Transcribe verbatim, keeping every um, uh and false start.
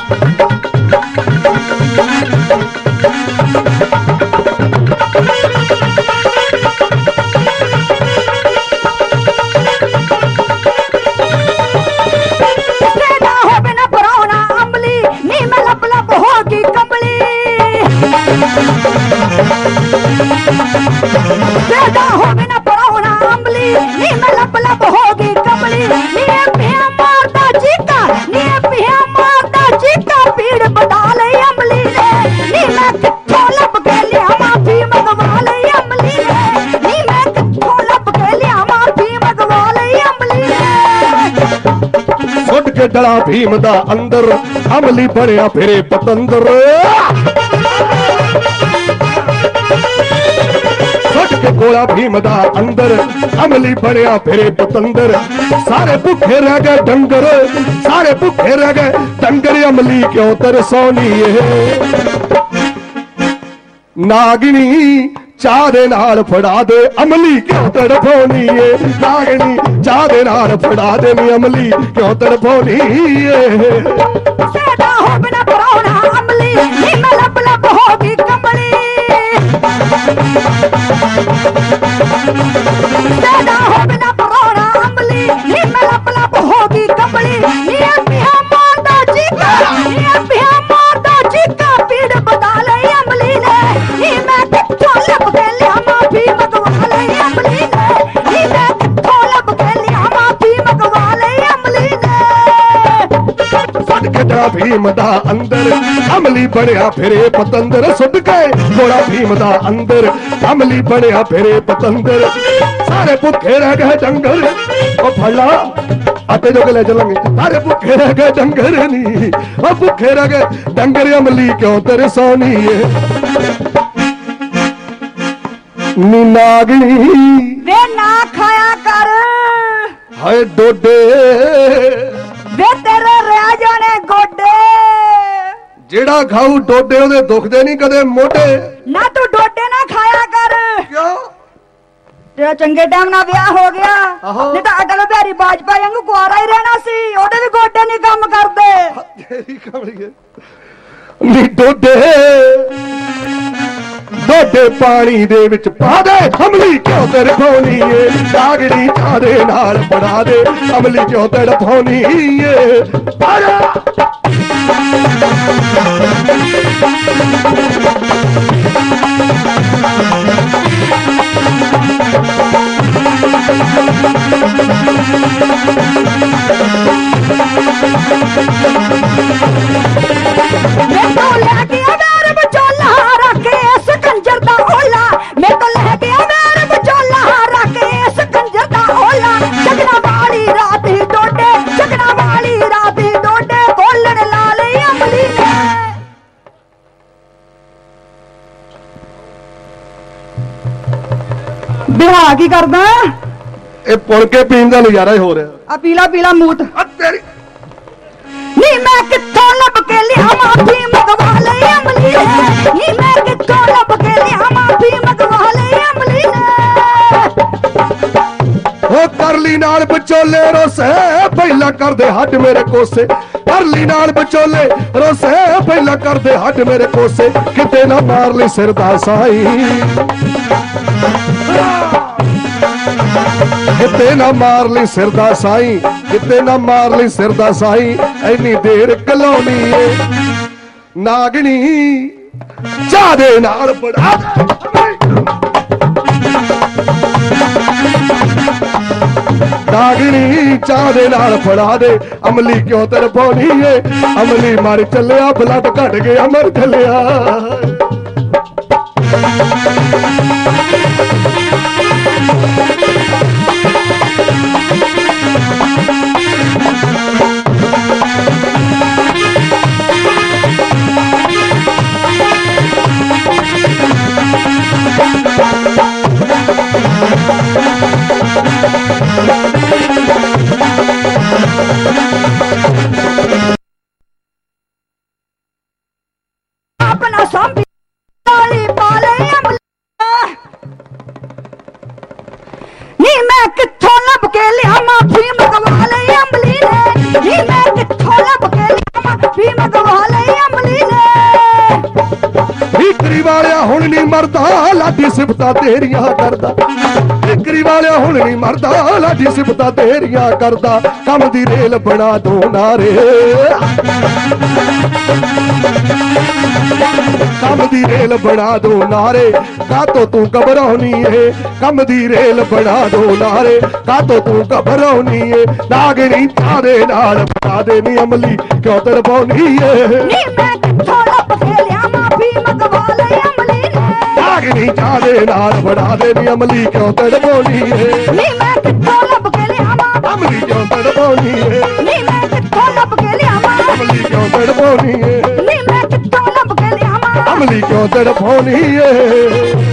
डला भीम दा अंदर अमली बनया फिरे पतंदर के गोला भीम दा अंदर अमली बनया फिरे पतंदर सारे भुखे रह गए डंगर सारे भुखे रह गए डंगर अमली क्यों तरसौनी नागिनी चाह दे नाल फड़ा दे अमली क्यों तड़फोनी है नागनी चाह दे नाल फड़ा दे नी अमली क्यों तड़फोनी है सदा हो बिना परौना अमली नी मैं लब लब होगी कमली सदा हो बिना परौना अमली नी मैं लब लब होगी कमली नी पिया मारदा चीका नी पिया मारदा चीका पीड़ बता ले अमली ने नी मैं किथों लब के लिया माफी मंगवा ले अमली ने नी मैं किथों लब के लिया माफी मंगवा ले अमली ने सुट के डला भीम दा अंदर अमली बनया फिरे पतंदर सुट के गोला भीम दा अंदर अमली बनया फिरे पतंदर सारे भुखे रह गए डंगर ओ फला आते जो ले चलेंगे सारे भुखे रह गए डंगर नी ओ भुखे रह गए डंगर अमली क्यों तेरे सोनी है नी नागनी वे ना खाया कर हाय डोडे वे तेरे रह जाने गोडे जेड़ा खाऊ डोडे ओदे दुखदे नहीं कदे मोटे ना तू डोडे ना खाया कर क्यों तेरा चंगे टाइम ना ब्याह हो गया नहीं तो अटल बिहारी वाजपेयी वांगू कुआरा ही रहना सी ओदे भी गोडे नहीं काम करदे तेरी कमली नी डोडे डोडे पानी दे विच पा दे अमली क्यों तड़फोनी है नागनी चाह दे नाल फड़ा दे अमली क्यों तड़फोनी है आजा मैं तो लेके मेरे बचोला रखे इस कंजर दा ओला मैं तो लेके मेरे बचोला रखे इस कंजर दा ओला जगना वाली रात ही डोडे जगना वाली रात ही डोडे बोलन लाले अमली ने बिहार की करदा ए पुल के पीन दा नजारा ही हो रहा आ पीला पीला मूत आ तेरी नी मैं किथों लब के लिया माफी मंगवा ले अमली ने नी मैं किथों लब के लिया माफी मंगवा ले अमली ने ओ करली नाल बचोले रोसे पहला कर दे हट मेरे कोसे करली नाल बचोले रोसे पहला कर दे हट मेरे कोसे किते ना मार ली सिर दा साई किते ना मार ली सिर दा साई किते ना मार ली सिर दा साई इन्नी देर कलौनी है नागनी चाह दे नाल बड़ा नागनी चाह दे नाल फड़ा दे अमली क्यों तड़फोनी है अमली मर चलिया ब्लड घट गया मर चलिया अपना संभी पाले नी मैं किथों लब के लिया माफी मंगवा ले अमली ने नी मैं किथों लब के लिया माफी मंगवा ਟਿਕਰੀ ਵਾਲਿਆ ਹੁਣ ਨਹੀਂ ਮਰਦਾ ਲਾਡੀ ਸਿਫਤਾਂ ਤੇਰੀਆਂ ਕਰਦਾ ਟਿਕਰੀ ਵਾਲਿਆ ਹੁਣ ਨਹੀਂ ਮਰਦਾ ਲਾਡੀ ਸਿਫਤਾਂ ਤੇਰੀਆਂ ਕਰਦਾ ਕੰਮ ਦੀ ਰੇਲ ਬਣਾ ਦੋ ਨਾਰੇ ਕੰਮ ਦੀ ਰੇਲ ਬਣਾ ਦੋ ਨਾਰੇ ਕਾਤੋਂ ਤੂੰ ਘਬਰਾਉਣੀ ਏ ਕੰਮ ਦੀ ਰੇਲ ਬਣਾ ਦੋ ਨਾਰੇ ਕਾਤੋਂ ਤੂੰ ਘਬਰਾਉਣੀ ਏ ਨਾਗਣੀ ਤਾਰੇ ਨਾਲ ਬਣਾ ਦੇ ਨੀ ਅਮਲੀ ਕਿਉਂ ਤੜਪਾਉਣੀ ਏ ਨੀ ਮੈਂ ਕਿੱਥੋਂ ਲੱਭ ਕੇ ਲਿਆ ਮਾਫੀ ਮੰਗਵਾ ਲਈ ਅਮਲੀ ਨੇ ਨਾਗਣੀ ਤਾਰੇ ਨਾਲ ਬਣਾ ਦੇ ਨੀ ਅਮਲੀ ਕਿਉਂ ਤੜਪਾਉਣੀ ਏ ਨੀ ਮੈਂ ਕਿੱਥੋਂ ਲੱਭ ਕੇ ਲਿਆ ਮਾਫੀ ਅਮਲੀ ਕਿਉਂ ਤੜਪਾਉਣੀ ਏ ਨੀ ਮੈਂ ਕਿੱਥੋਂ ਲੱਭ ਕੇ ਲਿਆ ਮਾਫੀ ਅਮਲੀ ਕਿਉਂ ਤੜਪਾਉਣੀ ਏ ਨੀ ਮੈਂ ਕਿੱਥੋਂ ਲੱਭ ਕੇ ਲਿਆ ਮਾਫੀ ਅਮਲੀ ਕਿਉਂ ਤੜਪਾਉਣੀ ਏ